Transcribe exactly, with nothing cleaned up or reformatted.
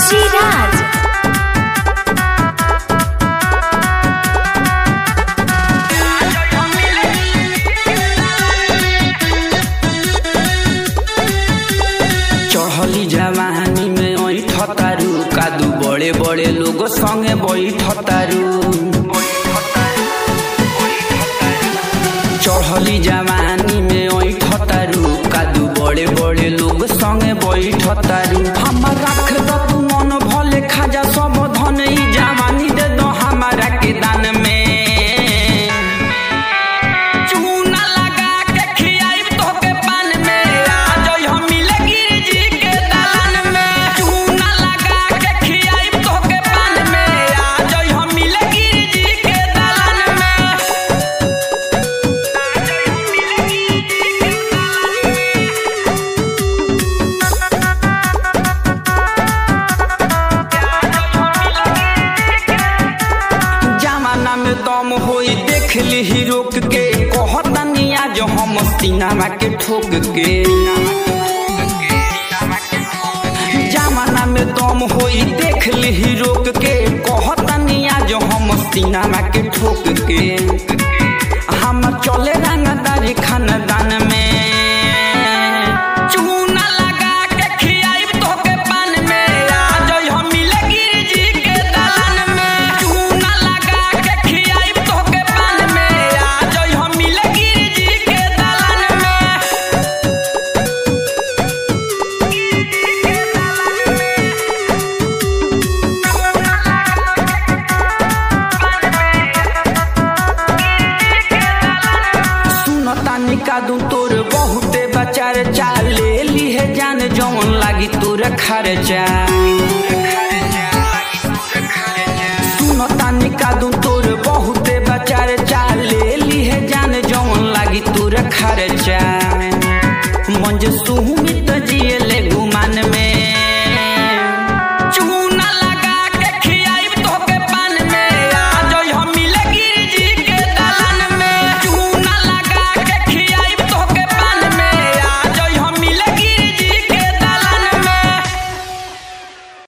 श्रीराज। चढ़ली जवानी में ऐठतारू कादू बड़े बड़े लोग संगे बैठतारू। चढ़ली जवानी में ऐठतारू कादू बड़े बड़े लोग संगे बैठतारू। हमार रख दो तू मन भले खाजा सब धन ई जवानी दे दो हमारा के दान में। चूना लगा के खियाइब तोहके पान में आ जइहो मिले गिरजी के दालान में। चूना लगा के खियाइब तोहके पान में आ जइहो मिले गिरजी के दालान में। जमाना में दम होई देख ली रोक के कहतनी आज हम सीनामा के ठोक के। जमाना में दम होई देख ली रोक के कहतनी आज हम सीनामा के ठोक के। हम चले रंगदारी खानदान में। चूना लगा के खियाइब तोहके पान में आ जइहो मिले गिरजी के दालान में। चूना लगा के खियाइब तोहके पान में आ जइहो मिले गिरजी के दालान में। सुनतानी कादू तोर बहुते बचार चाले लीहे जान जौन लागी तोर खर्चा। सुनतानी कादू तोर बहुते बचार चाले लीहे जान जौन लागी तोर खर्चा। मंज सुमित